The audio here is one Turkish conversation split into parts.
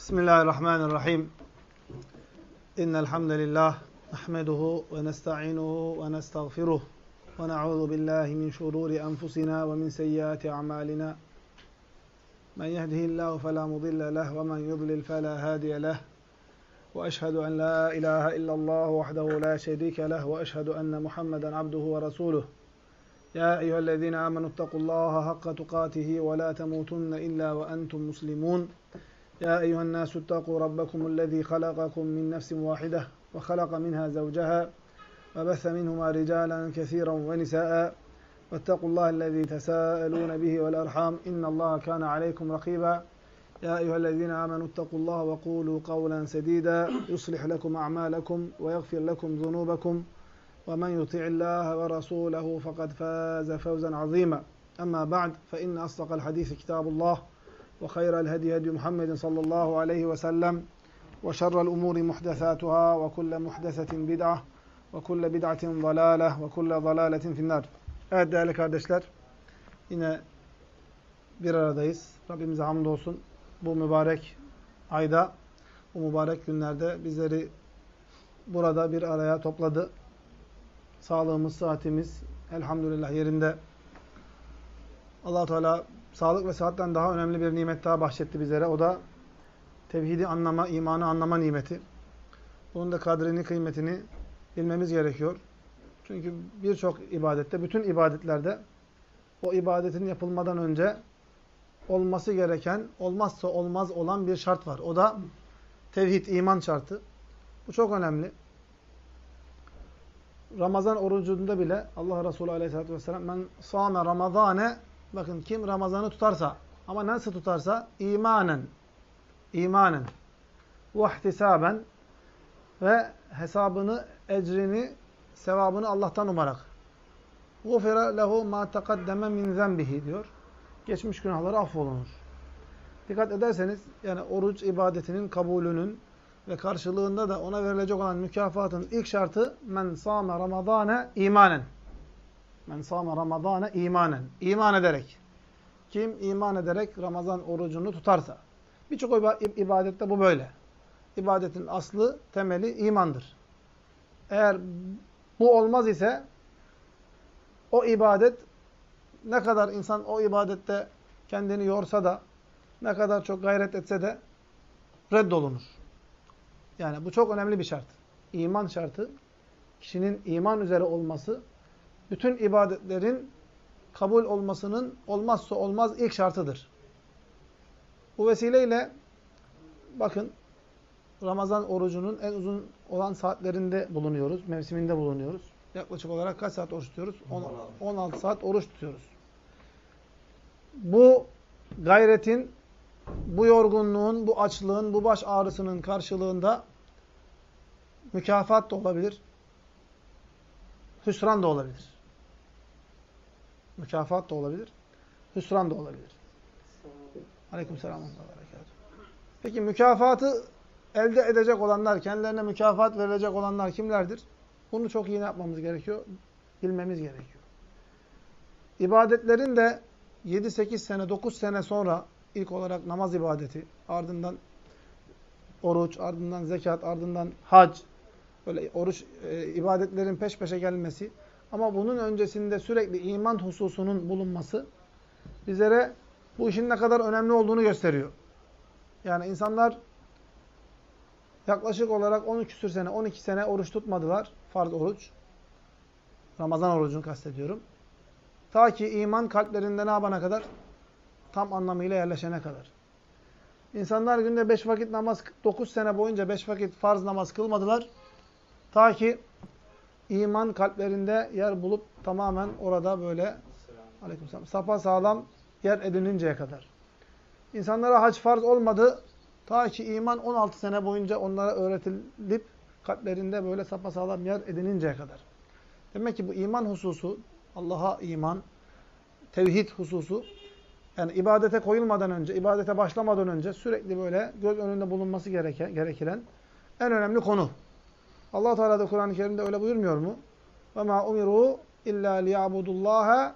Bismillahirrahmanirrahim. İnnel hamdelellahi nahmeduhu ve nestainuhu ve nestağfiruh ve na'udzu billahi min şururi enfusina ve min seyyiati a'malina. Men yehdihillahu fela mudille leh ve men yudlil fela hadiye leh. Ve eşhedü en la ilahe illallah vahdehu la şerike leh ve eşhedü enne Muhammeden abduhu ve resuluh. Ya eyyühellezine amenuttakullaha hakka tukatihi ve la temutunne illa ve entum muslimun. يا أيها الناس اتقوا ربكم الذي خلقكم من نفس واحدة وخلق منها زوجها وبث منهما رجالا كثيرا ونساء واتقوا الله الذي تساءلون به والأرحام إن الله كان عليكم رقيبا يا أيها الذين آمنوا اتقوا الله وقولوا قولا سديدا يصلح لكم أعمالكم ويغفر لكم ذنوبكم ومن يطع الله ورسوله فقد فاز فوزا عظيما أما بعد فإن أصدق الحديث كتاب الله وخير الهدي هدي محمد صلى الله عليه وسلم وشر الأمور محدثاتها وكل محدثة بدعة وكل بدعة ضلالة وكل ضلالة في النار. Evet değerli kardeşler, yine bir aradayız. Rabbimize hamdolsun bu mübarek ayda, bu mübarek günlerde bizleri burada bir araya topladı. Sağlığımız, sıhhatimiz elhamdülillah yerinde. Allah-u Teala sağlık ve sıhhatten daha önemli bir nimet daha bahşetti bizlere. O da tevhidi anlama, imanı anlama nimeti. Bunun da kadrini, kıymetini bilmemiz gerekiyor. Çünkü birçok ibadette, bütün ibadetlerde o ibadetin yapılmadan önce olması gereken, olmazsa olmaz olan bir şart var. O da tevhid, iman şartı. Bu çok önemli. Ramazan orucunda bile Allah Resulü Aleyhisselatü Vesselam men sâme ramadâne, bakın kim Ramazan'ı tutarsa, ama nasıl tutarsa imanen ve ihtisaben, ve hesabını, ecrini, sevabını Allah'tan umarak. Gufira lehu ma taqaddeme min zenbihi diyor. Geçmiş günahları affolunur. Dikkat ederseniz yani oruç ibadetinin kabulünün ve karşılığında da ona verilecek olan mükafatın ilk şartı men sâme ramadâne imanen. Men sâme ramadâne imanen. İman ederek. Kim iman ederek Ramazan orucunu tutarsa. Birçok ibadette bu böyle. İbadetin aslı, temeli imandır. Eğer bu olmaz ise o ibadet, ne kadar insan o ibadette kendini yorsa da, ne kadar çok gayret etse de reddolunur. Yani bu çok önemli bir şart. İman şartı, kişinin iman üzere olması, bütün ibadetlerin kabul olmasının olmazsa olmaz ilk şartıdır. Bu vesileyle bakın Ramazan orucunun en uzun olan saatlerinde bulunuyoruz, mevsiminde bulunuyoruz. Yaklaşık olarak kaç saat oruç tutuyoruz? 16 saat oruç tutuyoruz. Bu gayretin, bu yorgunluğun, bu açlığın, bu baş ağrısının karşılığında mükafat da olabilir, hüsran da olabilir. Mükafat da olabilir, hüsran da olabilir. Aleykümselam. Peki mükafatı elde edecek olanlar, kendilerine mükafat verilecek olanlar kimlerdir? Bunu çok iyi yapmamız gerekiyor, bilmemiz gerekiyor. İbadetlerin de 7-8 sene, 9 sene sonra ilk olarak namaz ibadeti, ardından oruç, ardından zekat, ardından hac, böyle oruç ibadetlerin peş peşe gelmesi, ama bunun öncesinde sürekli iman hususunun bulunması bizlere bu işin ne kadar önemli olduğunu gösteriyor. Yani insanlar yaklaşık olarak 10 küsur sene, 12 sene oruç tutmadılar. Farz oruç. Ramazan orucunu kastediyorum. Ta ki iman kalplerinde ne yapana kadar? Tam anlamıyla yerleşene kadar. İnsanlar günde 5 vakit namaz, 9 sene boyunca 5 vakit farz namaz kılmadılar. Ta ki iman kalplerinde yer bulup tamamen orada böyle aleykümselam sapasağlam yer edininceye kadar. İnsanlara hac farz olmadı. Ta ki iman 16 sene boyunca onlara öğretilip kalplerinde böyle sapasağlam yer edininceye kadar. Demek ki bu iman hususu, Allah'a iman, tevhid hususu, yani ibadete koyulmadan önce, ibadete başlamadan önce sürekli böyle göz önünde bulunması gerekilen en önemli konu. Allah Teala da Kur'an-ı Kerim'de öyle buyurmuyor mu? Ve ma umiru illa liya'budullaha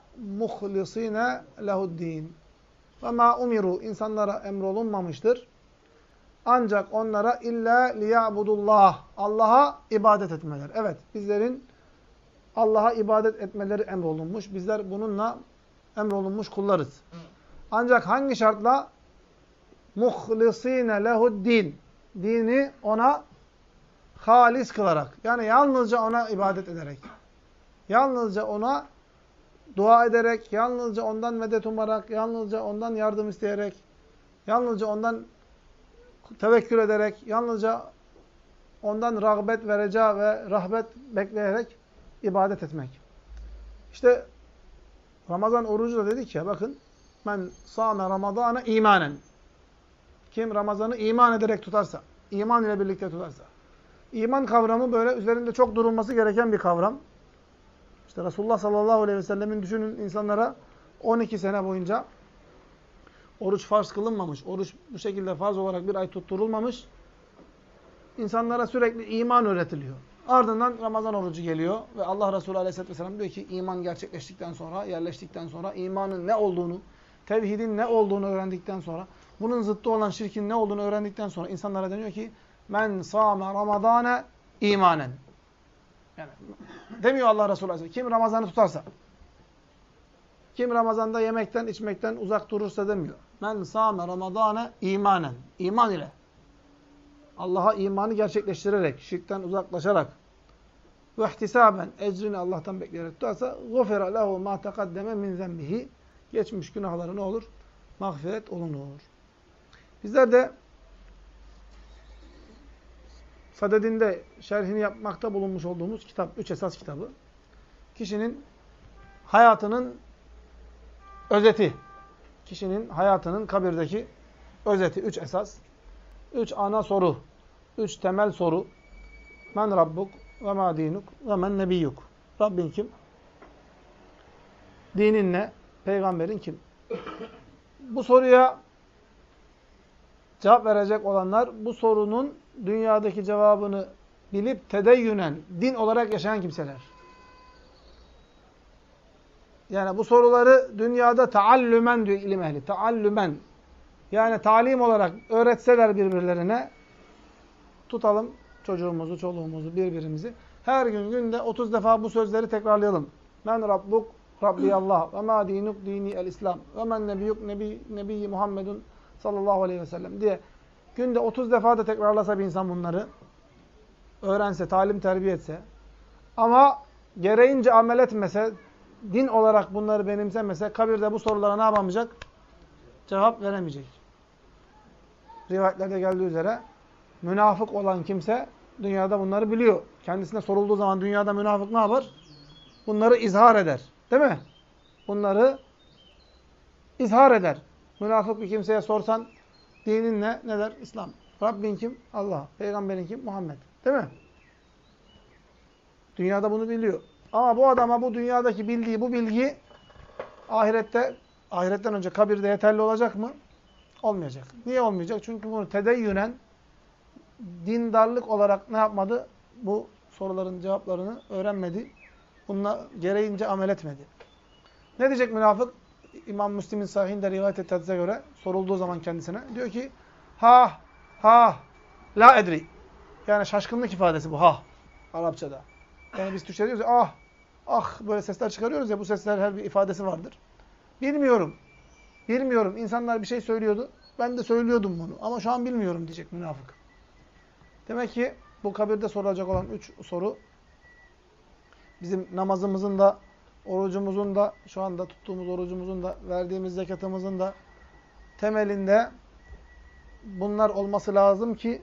muhlisina lehu'd-din. Ve ma umiru, insanlara emrolunmamıştır. Ancak onlara illa liya'budullah. Allah'a ibadet etmeler. Evet, bizlerin Allah'a ibadet etmeleri emrolunmuş. Bizler bununla emrolunmuş kullarız. Ancak hangi şartla? Muhlisine lehu'd-din. Dini ona halis kılarak. Yani yalnızca ona ibadet ederek. Yalnızca ona dua ederek, yalnızca ondan medet umarak, yalnızca ondan yardım isteyerek, yalnızca ondan tevekkül ederek, yalnızca ondan rağbet vereceği ve rahbet bekleyerek ibadet etmek. İşte Ramazan orucu da dedik ya, bakın, men sâme Ramazâne imanen. Kim Ramazan'ı iman ederek tutarsa, iman ile birlikte tutarsa. İman kavramı böyle üzerinde çok durulması gereken bir kavram. İşte Resulullah sallallahu aleyhi ve sellemin düşünün insanlara 12 sene boyunca oruç farz kılınmamış, oruç bu şekilde farz olarak bir ay tutturulmamış. İnsanlara sürekli iman öğretiliyor. Ardından Ramazan orucu geliyor ve Allah Resulü aleyhisselatü vesselam diyor ki iman gerçekleştikten sonra, yerleştikten sonra, imanın ne olduğunu, tevhidin ne olduğunu öğrendikten sonra, bunun zıttı olan şirkin ne olduğunu öğrendikten sonra insanlara deniyor ki men sâme Ramazâne imanen. Yani demiyor Allah Resulü aleyhisselam. Kim Ramazan'ı tutarsa, kim Ramazan'da yemekten, içmekten uzak durursa demiyor. Men sâme Ramazâne imanen. İman ile. Allah'a imanı gerçekleştirerek, şirkten uzaklaşarak ve ihtisaben, ecrini Allah'tan bekleyerek tutarsa غُفِرَ لَهُ مَا تَقَدَّمَ مِنْ ذَنْبِهِ. Geçmiş günahları ne olur? Mağfiret olunur. Bizler de Saded'inde şerhini yapmakta bulunmuş olduğumuz kitap, 3 esas kitabı, kişinin hayatının özeti, kişinin hayatının kabirdeki özeti, 3 esas, 3 ana soru, 3 temel soru. Men Rabbuk ve ma dinuk ve men nebiyyuk. Rabbin kim? Dinin ne? Peygamberin kim? Bu soruya cevap verecek olanlar, bu sorunun dünyadaki cevabını bilip tedeyyünen, din olarak yaşayan kimseler. Yani bu soruları dünyada taallümen diyor ilim ehli. Taallümen. Yani talim olarak öğretseler birbirlerine, tutalım çocuğumuzu, çoluğumuzu, birbirimizi. Her gün günde 30 defa bu sözleri tekrarlayalım. Men Rabbuk, Rabbi Allah. Ve ma dinuk, dini el-İslam. Ve men nebiyyuk, nebiyyi Muhammedun sallallahu aleyhi ve sellem diye. Günde 30 defa da tekrarlasa bir insan bunları, öğrense, talim terbiye etse, ama gereğince amel etmese, din olarak bunları benimsemese, kabirde bu sorulara ne yapamayacak? Cevap veremeyecek. Rivayetlerde geldiği üzere, münafık olan kimse dünyada bunları biliyor. Kendisine sorulduğu zaman dünyada münafık ne yapar? Bunları izhar eder. Değil mi? Bunları izhar eder. Münafık bir kimseye sorsan, dinin ne? Ne der? İslam. Rabbin kim? Allah. Peygamberin kim? Muhammed. Değil mi? Dünyada bunu biliyor. Ama bu adama bu dünyadaki bildiği bu bilgi ahiretten önce kabirde yeterli olacak mı? Olmayacak. Niye olmayacak? Çünkü bunu tedeyyünen, dindarlık olarak ne yapmadı? Bu soruların cevaplarını öğrenmedi. Bununla gereğince amel etmedi. Ne diyecek münafık? İmam Müslim'in sahihinde rivayet ettiğine göre sorulduğu zaman kendisine diyor ki ha la edri. Yani şaşkınlık ifadesi bu ha Arapçada. Yani biz Türkçe diyoruz ya böyle sesler çıkarıyoruz ya, bu sesler her bir ifadesi vardır. Bilmiyorum. İnsanlar bir şey söylüyordu. Ben de söylüyordum bunu. Ama şu an bilmiyorum diyecek münafık. Demek ki bu kabirde sorulacak olan 3 soru bizim namazımızın da, orucumuzun da, şu anda tuttuğumuz orucumuzun da, verdiğimiz zekatımızın da temelinde bunlar olması lazım ki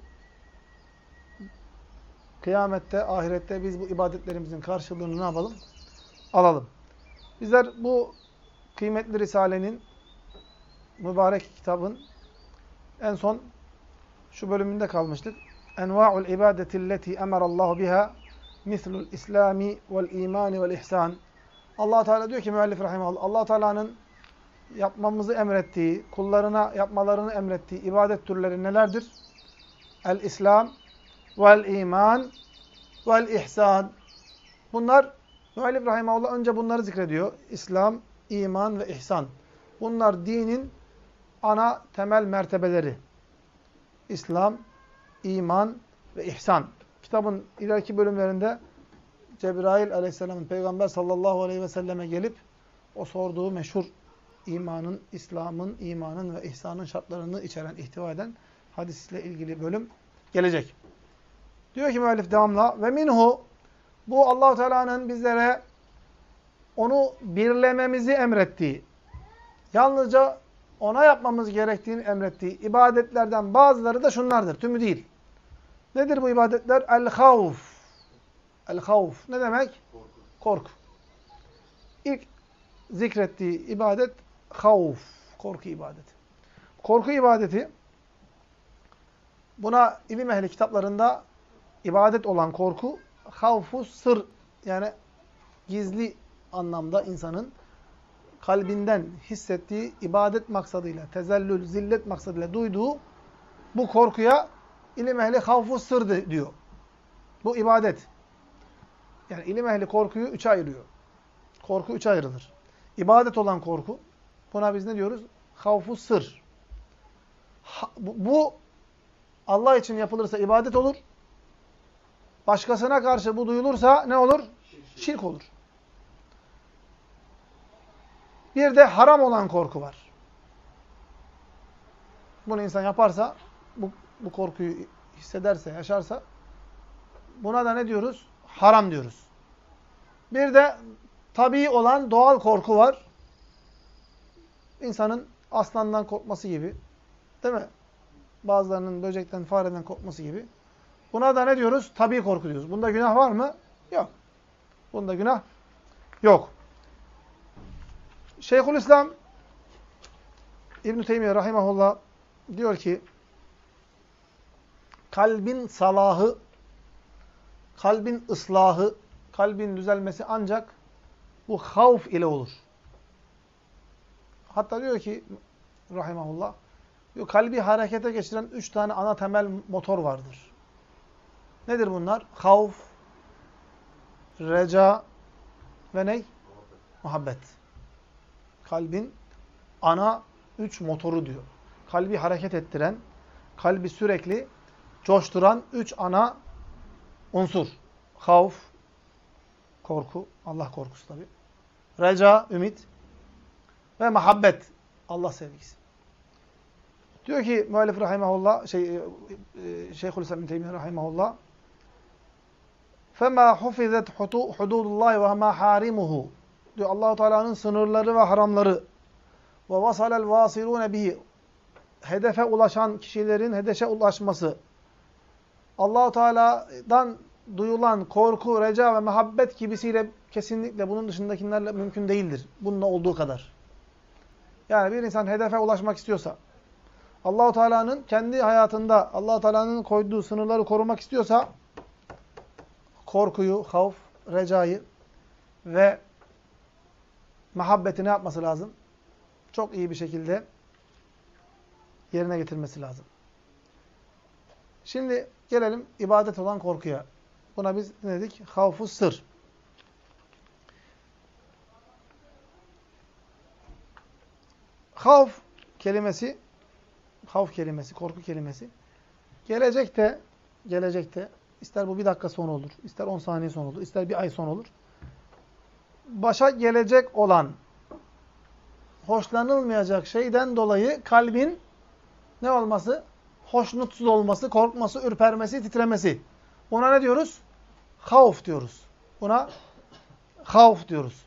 kıyamette, ahirette biz bu ibadetlerimizin karşılığını ne yapalım? Alalım. Bizler bu kıymetli Risale'nin, mübarek kitabın en son şu bölümünde kalmıştık. Enva'ul ibadetilleti emarallahu biha mislul islami vel imani vel ihsan. Allah Teala diyor ki müellif rahimehullah, Allah Teala'nın yapmamızı emrettiği, kullarına yapmalarını emrettiği ibadet türleri nelerdir? El-İslam vel iman vel ihsan. Bunlar müellif rahimehullah önce bunları zikrediyor. İslam, iman ve ihsan. Bunlar dinin ana temel mertebeleri. İslam, iman ve ihsan. Kitabın ileriki bölümlerinde Cebrail aleyhisselamın Peygamber sallallahu aleyhi ve selleme gelip o sorduğu meşhur imanın, İslam'ın, imanın ve ihsanın şartlarını içeren, ihtiva eden hadisle ilgili bölüm gelecek. Diyor ki müellif devamla ve minhu, bu Allah-u Teala'nın bizlere onu birlememizi emrettiği, yalnızca ona yapmamız gerektiğini emrettiği ibadetlerden bazıları da şunlardır. Tümü değil. Nedir bu ibadetler? El-havf. El-havf ne demek? Korku. İlk zikrettiği ibadet havf. Korku ibadeti. Korku ibadeti, buna ilim ehli kitaplarında ibadet olan korku, havfu sır, yani gizli anlamda insanın kalbinden hissettiği, ibadet maksadıyla, tezellül, zillet maksadıyla duyduğu bu korkuya ilim ehli havfu sır diyor. Bu ibadet. Yani ilim ehli korkuyu üçe ayırıyor. Korku üçe ayrılır. İbadet olan korku, buna biz ne diyoruz? Havfu sır. Bu Allah için yapılırsa ibadet olur. Başkasına karşı bu duyulursa ne olur? Şirk olur. Bir de haram olan korku var. Bunu insan yaparsa, bu korkuyu hissederse, yaşarsa, buna da ne diyoruz? Haram diyoruz. Bir de tabii olan doğal korku var. İnsanın aslandan korkması gibi, değil mi? Bazılarının böcekten, fareden korkması gibi. Buna da ne diyoruz? Tabii korku diyoruz. Bunda günah var mı? Yok. Bunda günah yok. Şeyhülislam İbn-i Teymiye rahimahullah diyor ki, kalbin salahı, kalbin ıslahı, kalbin düzelmesi ancak bu havf ile olur. Hatta diyor ki rahimahullah, diyor, kalbi harekete geçiren 3 tane ana temel motor vardır. Nedir bunlar? Havf, reca ve ne? Muhabbet. Kalbin ana 3 motoru diyor. Kalbi hareket ettiren, kalbi sürekli coşturan 3 ana unsur. Havf, korku, Allah korkusu tabi. Reca, ümit ve muhabbet, Allah sevgisi. Diyor ki müellif rahimahullah, Şeyhülislam İbn Teymiyye rahimahullah, فَمَا حُفِظَتْ حُدُودُ اللّٰهِ وَمَا حَارِمُهُ diyor, Allah-u Teala'nın sınırları ve haramları ve وَصَلَ الْوَاصِلُونَ بِهِ hedefe ulaşan kişilerin hedefe ulaşması, Allah-u Teala'dan duyulan korku, reca ve muhabbet gibisiyle kesinlikle bunun dışındakilerle mümkün değildir. Bununla olduğu kadar. Yani bir insan hedefe ulaşmak istiyorsa, Allah-u Teala'nın kendi hayatında Allah-u Teala'nın koyduğu sınırları korumak istiyorsa, korkuyu, havf, recayı ve muhabbeti ne yapması lazım? Çok iyi bir şekilde yerine getirmesi lazım. Şimdi gelelim ibadet olan korkuya. Buna biz ne dedik? Havf-u sır. Havf kelimesi, korku kelimesi, gelecekte, ister bu 1 dakika sonra olur, ister 10 saniye sonra olur, ister 1 ay sonra olur, başa gelecek olan, hoşlanılmayacak şeyden dolayı kalbin ne olması? Hoşnutsuz olması, korkması, ürpermesi, titremesi. Buna ne diyoruz? Havf diyoruz. Buna havf diyoruz.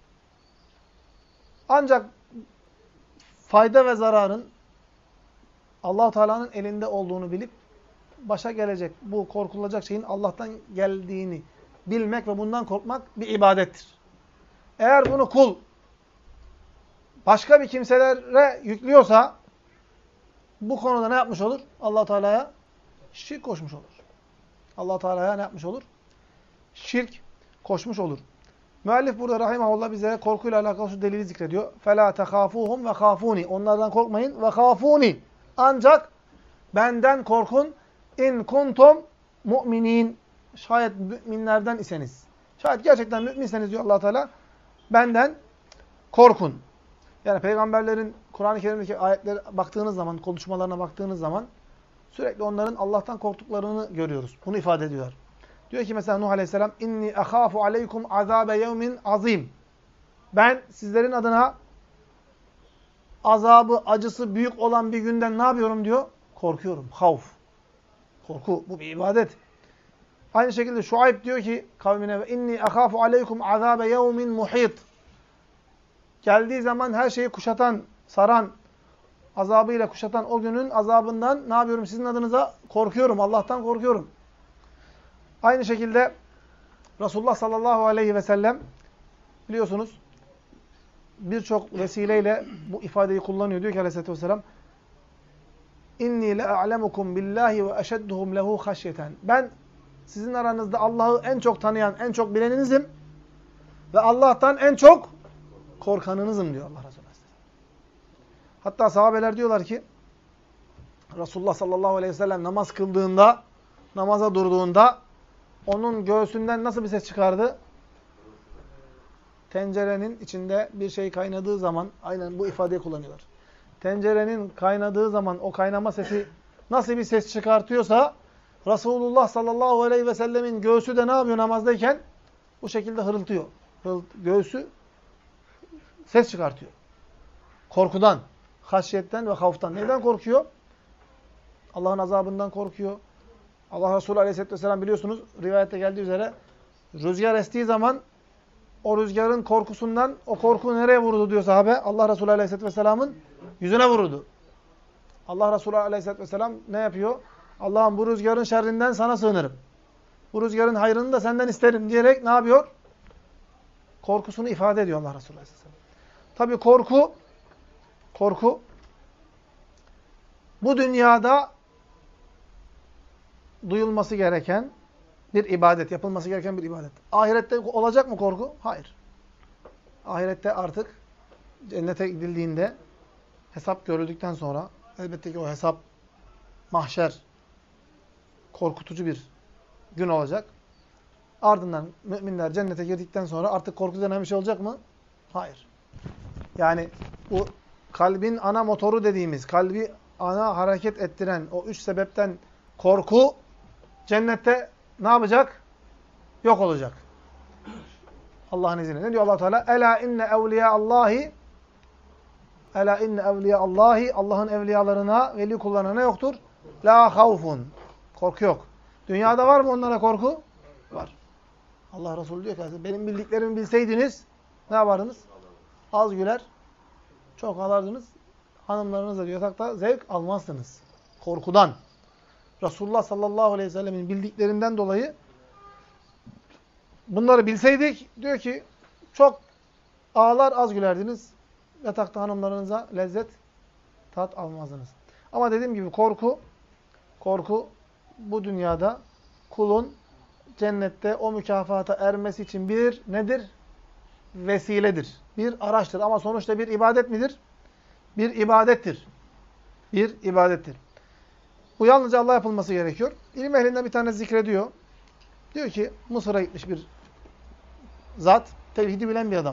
Ancak fayda ve zararın Allah-u Teala'nın elinde olduğunu bilip başa gelecek, bu korkulacak şeyin Allah'tan geldiğini bilmek ve bundan korkmak bir ibadettir. Eğer bunu kul başka bir kimselere yüklüyorsa bu konuda ne yapmış olur? Allah-u Teala'ya şirk koşmuş olur. Allah-u Teala'ya ne yapmış olur? Şirk koşmuş olur. Müellif burada rahimahullah bize korkuyla alakalı şu delili zikrediyor. فَلَا تَخَافُوهُمْ وَخَافُونِ Onlardan korkmayın. وَخَافُونِ Ancak benden korkun. اِنْ كُنْتُمْ مُؤْمِنِينَ Şayet müminlerden iseniz. Şayet gerçekten müminseniz diyor Allah Teala, benden korkun. Yani peygamberlerin Kur'an-ı Kerim'deki ayetlere baktığınız zaman, konuşmalarına baktığınız zaman Sürekli onların Allah'tan korktuklarını görüyoruz. Bunu ifade ediyorlar. Diyor ki mesela Nuh Aleyhisselam inni ahafu aleykum azabe yevmin azim. Ben sizlerin adına azabı, acısı büyük olan bir günden ne yapıyorum diyor? Korkuyorum. Havf. Korku. Bu bir ibadet. Aynı şekilde Şuayb diyor ki kavmine ve inni ahafu aleykum azabe yevmin muhit. Geldiği zaman her şeyi kuşatan, saran, azabıyla kuşatan o günün azabından ne yapıyorum? Sizin adınıza korkuyorum. Allah'tan korkuyorum. Aynı şekilde Resulullah sallallahu aleyhi ve sellem biliyorsunuz birçok vesileyle bu ifadeyi kullanıyor. Diyor ki aleyhissalatü vesselam İnni le'a'lemukum billahi ve eşedduhum lehu haşyeten. Ben sizin aranızda Allah'ı en çok tanıyan, en çok bileninizim ve Allah'tan en çok korkanınızım diyor Allah Resulü. Hatta sahabeler diyorlar ki Resulullah sallallahu aleyhi ve sellem namaz kıldığında, namaza durduğunda onun göğsünden nasıl bir ses çıkardı? Tencerenin içinde bir şey kaynadığı zaman, aynen bu ifadeyi kullanıyorlar. Tencerenin kaynadığı zaman o kaynama sesi nasıl bir ses çıkartıyorsa Resulullah sallallahu aleyhi ve sellemin göğsü de ne yapıyor namazdayken? Bu şekilde hırıltıyor. Göğsü ses çıkartıyor. Korkudan, haşyetten ve havftan. Neden korkuyor? Allah'ın azabından korkuyor. Allah Resulü aleyhisselatü vesselam biliyorsunuz rivayette geldiği üzere rüzgar estiği zaman o rüzgarın korkusundan o korku nereye vurdu diyor sahabe? Allah Resulü aleyhisselatü vesselamın yüzüne vurdu. Allah Resulü aleyhisselatü vesselam ne yapıyor? Allah'ım bu rüzgarın şerrinden sana sığınırım. Bu rüzgarın hayrını da senden isterim diyerek ne yapıyor? Korkusunu ifade ediyor Allah Resulü aleyhisselatü vesselam. Tabi korku bu dünyada duyulması gereken bir ibadet, yapılması gereken bir ibadet. Ahirette olacak mı korku? Hayır. Ahirette artık cennete gidildiğinde hesap görüldükten sonra elbette ki o hesap mahşer korkutucu bir gün olacak. Ardından müminler cennete girdikten sonra artık korku denen bir şey olacak mı? Hayır. Yani bu kalbin ana motoru dediğimiz, kalbi ana hareket ettiren o üç sebepten korku cennette ne yapacak? Yok olacak. Allah'ın izniyle. Ne diyor Allah Teala? Ela inne evliya Allahi Ela inne evliya Allahi Allah'ın evliyalarına, veli kullarına ne yoktur? La havfun. Korku yok. Dünyada var mı onlara korku? Var. Allah Resulü diyor ki benim bildiklerimi bilseydiniz ne yapardınız? Az güler, çok ağlardınız. Hanımlarınızla yatakta zevk almazsınız. Korkudan. Resulullah sallallahu aleyhi ve sellemin bildiklerinden dolayı bunları bilseydik diyor ki çok ağlar az gülerdiniz. Yatakta hanımlarınıza lezzet tat almazdınız. Ama dediğim gibi korku bu dünyada kulun cennette o mükafata ermesi için bir nedir? Vesiledir. Bir araçtır. Ama sonuçta bir ibadet midir? Bir ibadettir. Bir ibadettir. Bu yalnızca Allah yapılması gerekiyor. İlim ehlinden bir tane zikrediyor. Diyor ki Mısır'a gitmiş bir zat. Tevhidi bilen bir adam.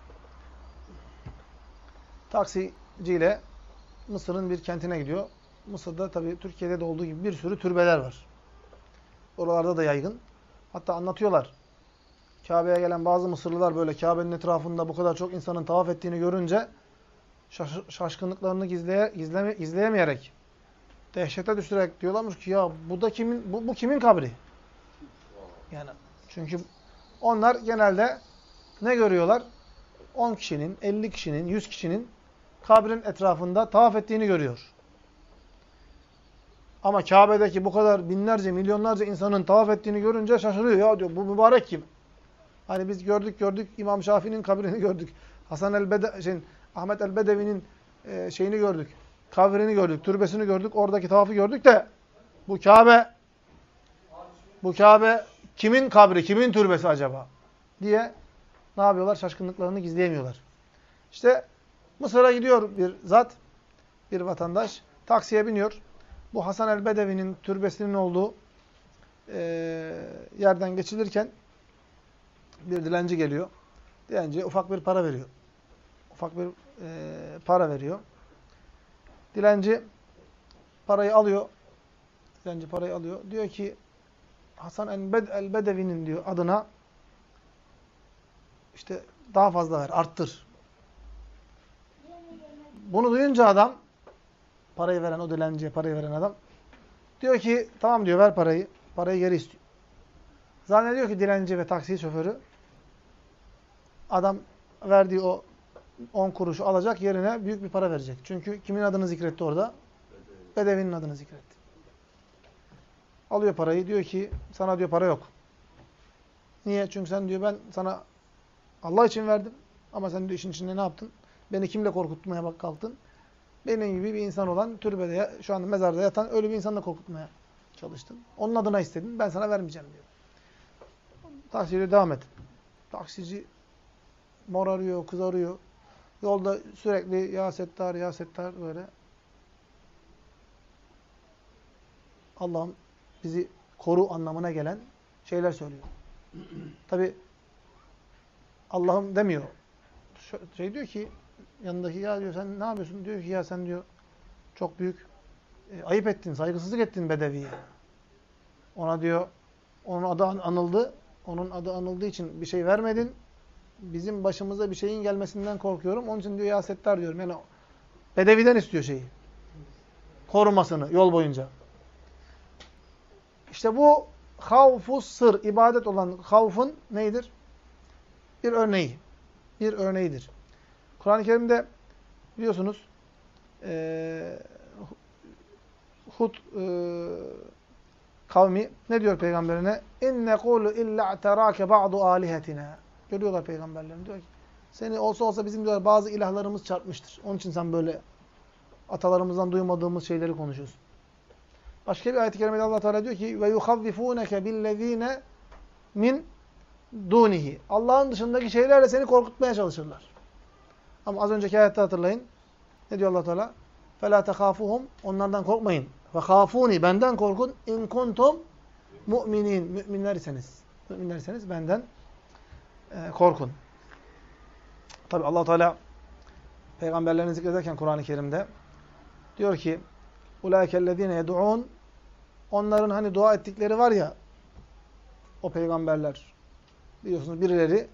Taksiciyle Mısır'ın bir kentine gidiyor. Mısır'da tabii Türkiye'de de olduğu gibi bir sürü türbeler var. Oralarda da yaygın. Hatta anlatıyorlar. Kabe'ye gelen bazı Mısırlılar böyle Kabe'nin etrafında bu kadar çok insanın tavaf ettiğini görünce şaşkınlıklarını gizleyemeyerek dehşete düşürerek diyorlarmış ki ya bu kimin kabri? Yani çünkü onlar genelde ne görüyorlar? 10 kişinin, 50 kişinin, 100 kişinin kabrin etrafında tavaf ettiğini görüyor. Ama Kabe'deki bu kadar binlerce, milyonlarca insanın tavaf ettiğini görünce şaşırıyor. Ya diyor bu mübarek kim? Hani biz gördük İmam Şafii'nin kabrini gördük. Ahmet el-Bedevi'nin şeyini gördük. Kabrini gördük, türbesini gördük, oradaki tavafı gördük de bu Kabe kimin kabri, kimin türbesi acaba? Diye ne yapıyorlar? Şaşkınlıklarını gizleyemiyorlar. İşte Mısır'a gidiyor bir zat, bir vatandaş. Taksiye biniyor. Bu Hasan el-Bedevi'nin türbesinin olduğu yerden geçilirken bir dilenci geliyor. Dilenciye ufak bir para veriyor. Ufak bir para veriyor. Dilenci parayı alıyor. Dilenci parayı alıyor. Diyor ki Hasan el-Bedevi'nin diyor adına işte daha fazla ver, arttır. Bunu duyunca adam, parayı veren, o dilenciye parayı veren adam diyor ki tamam diyor, ver parayı. Parayı geri istiyor. Zannediyor ki dilenci ve taksi şoförü adam verdiği o 10 kuruşu alacak, yerine büyük bir para verecek. Çünkü kimin adını zikretti orada? Bedevinin adını zikretti. Alıyor parayı, diyor ki sana diyor para yok. Niye? Çünkü sen diyor ben sana Allah için verdim ama sen diyor işin içinde ne yaptın? Beni kimle korkutmaya bak kalktın? Benim gibi bir insan olan, türbede, şu anda mezarda yatan öyle bir insanla korkutmaya çalıştın. Onun adına istedin, ben sana vermeyeceğim diyor. Taksiyle devam et. Taksici morarıyor, kızarıyor. Yolda sürekli ya Settar, ya Settar böyle. Allah'ım bizi koru anlamına gelen şeyler söylüyor. Tabi Allah'ım demiyor. Şey diyor ki yanındaki ya diyor sen ne yapıyorsun? Diyor ki ya sen diyor çok büyük ayıp ettin, saygısızlık ettin Bedevi'ye. Ona diyor onun adı anıldı. Onun adı anıldığı için bir şey vermedin. Bizim başımıza bir şeyin gelmesinden korkuyorum. Onun için diyor ya Settar diyorum. Yani Bedevi'den istiyor şeyi. Korumasını yol boyunca. İşte bu havfus sır, ibadet olan havfın neydir? Bir örneği. Bir örneğidir. Kur'an-ı Kerim'de biliyorsunuz Hud kavmi ne diyor peygamberine? İnne kulu illa terake ba'du alihetina. Görüyorlar peygamberlerini. Diyor ki seni olsa bizim diyor bazı ilahlarımız çarpmıştır. Onun için sen böyle atalarımızdan duymadığımız şeyleri konuşuyorsun. Başka bir ayet-i kerimede Allah Teala diyor ki ve yuhavvifunke billezine min dunihi. Allah'ın dışındaki şeylerle seni korkutmaya çalışırlar. Ama az önceki ayette hatırlayın. Ne diyor Allah Teala? Fela tehafuhum. Onlardan korkmayın. Ve khafuni. Benden korkun. İn kuntum mu'minin. Müminlerseniz benden korkun. Tabi Allah Teala peygamberlerini zikrederken Kur'an-ı Kerim'de diyor ki ulaikellezine yed'un. Onların hani dua ettikleri var ya, o peygamberler, biliyorsunuz birileri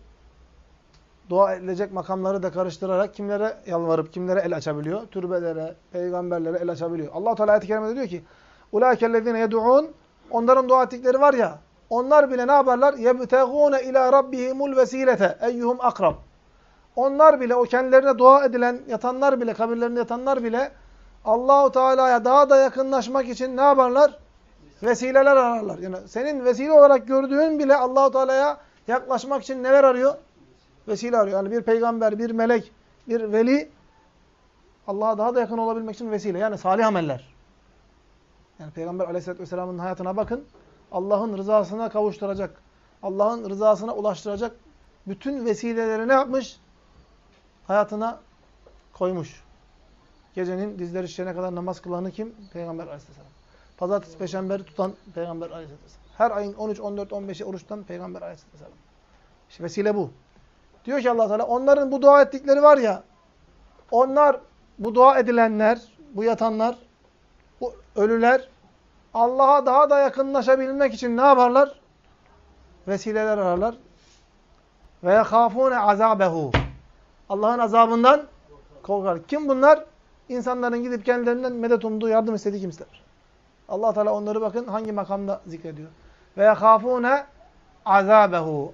dua edilecek makamları da karıştırarak kimlere yalvarıp kimlere el açabiliyor? Türbelere, peygamberlere el açabiliyor. Allah Teala ayet-i kerimede diyor ki ulaikellezine yed'un. Onların dua ettikleri var ya, onlar bile ne yaparlar? Yebtegûne ilâ rabbihimul vesilete eyyuhum akrab. Onlar bile, o kendilerine dua edilen yatanlar bile, kabirlerinde yatanlar bile Allah-u Teala'ya daha da yakınlaşmak için ne yaparlar? Vesileler ararlar. Yani senin vesile olarak gördüğün bile Allah-u Teala'ya yaklaşmak için neler arıyor? Vesile arıyor. Yani bir peygamber, bir melek, bir veli Allah'a daha da yakın olabilmek için vesile. Yani salih ameller. Yani Peygamber Aleyhisselatü Vesselam'ın hayatına bakın. Allah'ın rızasına kavuşturacak, Allah'ın rızasına ulaştıracak bütün vesileleri ne yapmış? Hayatına koymuş. Gecenin dizleri şişene kadar namaz kılanı kim? Peygamber Aleyhisselam. Pazartesi, peşemberi tutan Peygamber Aleyhisselam. Her ayın 13, 14, 15'i oruç tutan Peygamber Aleyhisselam. İşte vesile bu. Diyor ki Allah Teala onların bu dua ettikleri var ya, onlar, bu dua edilenler, bu yatanlar, bu ölüler Allah'a daha da yakınlaşabilmek için ne yaparlar? Vesileler ararlar. Ve yekâfûne azâbehu. Allah'ın azabından korkar. Kim bunlar? İnsanların gidip kendilerinden medet umduğu, yardım istediği kimseler. Allah Teala onları bakın hangi makamda zikrediyor. Ve yekâfûne azâbehu.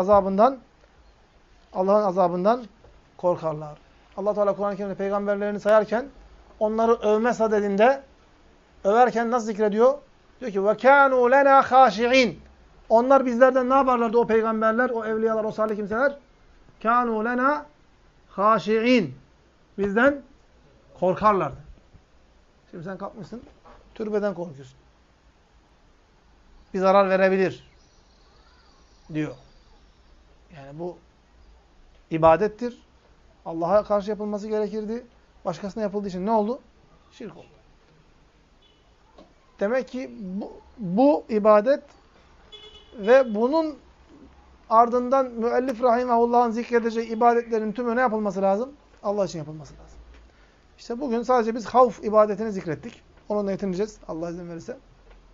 Allah'ın azabından korkarlar. Allah Teala Kur'an-ı Kerim'de peygamberlerini sayarken onları övme sadedinde överken nasıl zikrediyor? Diyor ki ve kânû lenâ khâşi'in. Onlar bizlerden ne yaparlardı o peygamberler, o evliyalar, o salih kimseler? Kânû lenâ khâşi'in. Bizden korkarlardı. Şimdi sen kalkmışsın, türbeden korkuyorsun. Bir zarar verebilir diyor. Yani bu ibadettir. Allah'a karşı yapılması gerekirdi. Başkasına yapıldığı için ne oldu? Şirk oldu. Demek ki bu ibadet ve bunun ardından müellif rahimehullah'ın zikredeceği ibadetlerin tümü ne yapılması lazım? Allah için yapılması lazım. İşte bugün sadece biz havf ibadetini zikrettik. Onunla yetineceğiz Allah izin verirse.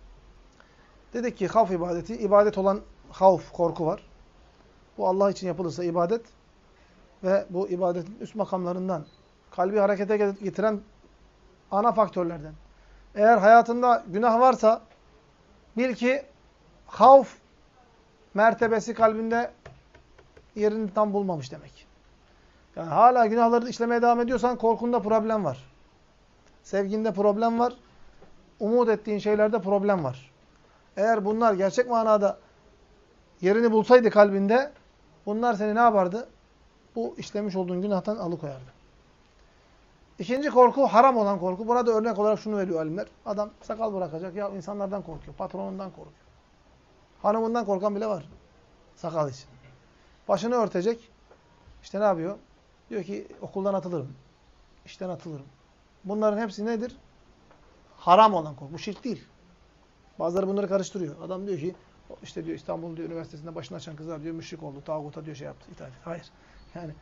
Dedik ki havf ibadeti, ibadet olan havf, korku var. Bu Allah için yapılırsa ibadet ve bu ibadetin üst makamlarından, kalbi harekete getiren ana faktörlerden. Eğer hayatında günah varsa bil ki havf mertebesi kalbinde yerini tam bulmamış demek. Yani hala günahları işlemeye devam ediyorsan korkunda problem var. Sevginde problem var. Umut ettiğin şeylerde problem var. Eğer bunlar gerçek manada yerini bulsaydı kalbinde, bunlar seni ne yapardı? Bu işlemiş olduğun günahtan alıkoyardı. İkinci korku, haram olan korku. Buna da örnek olarak şunu veriyor alimler. Adam sakal bırakacak. Ya insanlardan korkuyor, patronundan korkuyor. Hanımından korkan bile var. Sakal için. Başını örtecek. İşte ne yapıyor? Diyor ki okuldan atılırım. İşten atılırım. Bunların hepsi nedir? Haram olan korku. Bu şirk değil. Bazıları bunları karıştırıyor. Adam diyor ki işte diyor İstanbul diyor, Üniversitesi'nde başını açan kızlar diyor müşrik oldu. Tağuta diyor şey yaptı. İtaat etti. Hayır. Yani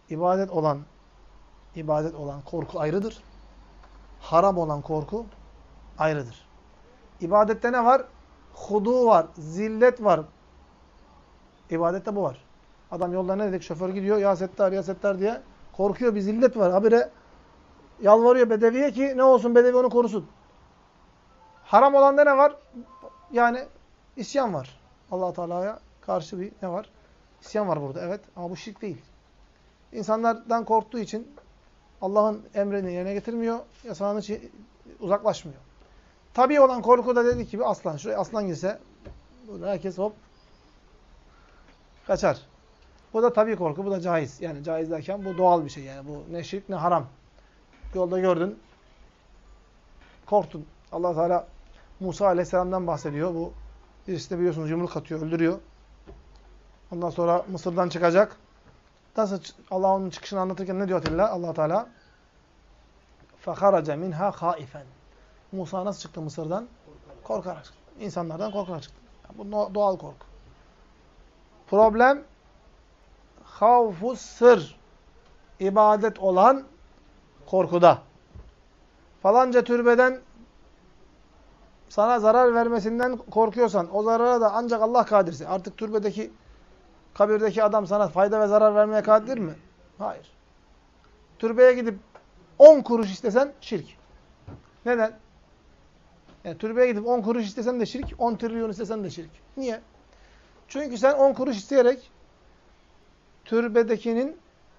ibadet olan korku ayrıdır. Haram olan korku ayrıdır. İbadette ne var? Hudu var. Zillet var. İbadette bu var. Adam yolda ne dedik? Şoför gidiyor. Ya Settar, ya Settar diye korkuyor. Bir zillet var. Habire yalvarıyor bedeviye ki ne olsun bedevi onu korusun. Haram olanda ne var? Yani isyan var. Allah Teala'ya karşı bir ne var? İsyan var burada. Evet. Ama bu şirk değil. İnsanlardan korktuğu için Allah'ın emrini yerine getirmiyor. Yasağını uzaklaşmıyor. Tabii olan korku da dediği gibi aslan. Şuraya aslan girse burada herkes hop kaçar. Bu da tabii korku. Bu da caiz. Yani caiz derken bu doğal bir şey. Yani bu ne şirk ne haram. Yolda gördün. Korktun. Allah Teala Musa Aleyhisselam'dan bahsediyor. Bu birisi de biliyorsunuz yumruk atıyor, öldürüyor. Ondan sonra Mısır'dan çıkacak. Nasıl Allah onun çıkışını anlatırken ne diyor Atilla? Allah Teala فَخَرَجَ مِنْهَا خَائِفًا Musa nasıl çıktı Mısır'dan? Korkarak çıktı. İnsanlardan korkarak çıktı. Yani bu doğal korku. Problem havfu sır. İbadet olan korkuda. Falanca türbeden sana zarar vermesinden korkuyorsan, o zarara da ancak Allah kadirse. Artık türbedeki, kabirdeki adam sana fayda ve zarar vermeye kadir mi? Hayır. Türbeye gidip 10 kuruş istesen şirk. Neden? Yani türbeye gidip 10 kuruş istesen de şirk, 10 trilyon istesen de şirk. Niye? Çünkü sen 10 kuruş isteyerek türbedekinin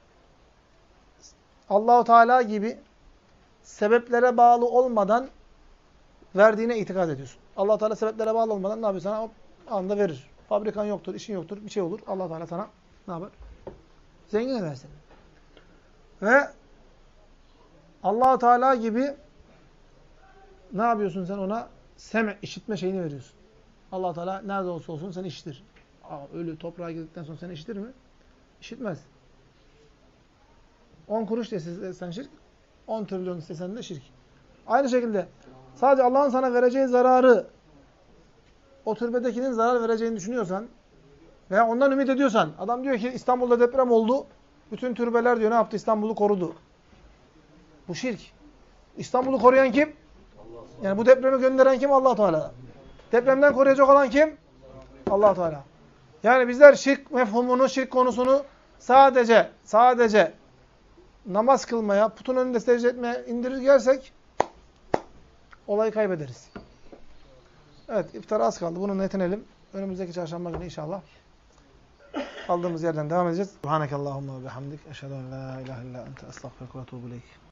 Allah-u Teala gibi sebeplere bağlı olmadan verdiğine itikad ediyorsun. Allah Teala sebeplere bağlı olmadan ne yapıyor sana? O anda verir. Fabrikan yoktur, işin yoktur, bir şey olur. Allah Teala sana ne yapar? Zengin eder seni. Ve Allah Teala gibi ne yapıyorsun sen ona? İşitme şeyini veriyorsun. Allah Teala nerede olsa olsun seni işitir. Ölü toprağa girdikten sonra seni işitir mi? İşitmez. 10 kuruş istesen şirk, 10 trilyon istesen de şirk. Aynı şekilde sadece Allah'ın sana vereceği zararı o türbedekinin zarar vereceğini düşünüyorsan veya ondan ümit ediyorsan, adam diyor ki İstanbul'da deprem oldu, bütün türbeler diyor ne yaptı? İstanbul'u korudu. Bu şirk. İstanbul'u koruyan kim? Yani bu depremi gönderen kim? Allah Teala. Depremden koruyacak olan kim? Allah Teala. Yani bizler şirk mefhumunu, şirk konusunu sadece namaz kılmaya, putun önünde secde etmeye indirgersek olayı kaybederiz. Evet, iftara az kaldı. Bunu yetinelim. Önümüzdeki çarşamba günü inşallah kaldığımız yerden devam edeceğiz. Subhanakallahumma ve bihamdik. Eşhedü en la ilahe illa ente estağfiruke ve etûbü ileyk.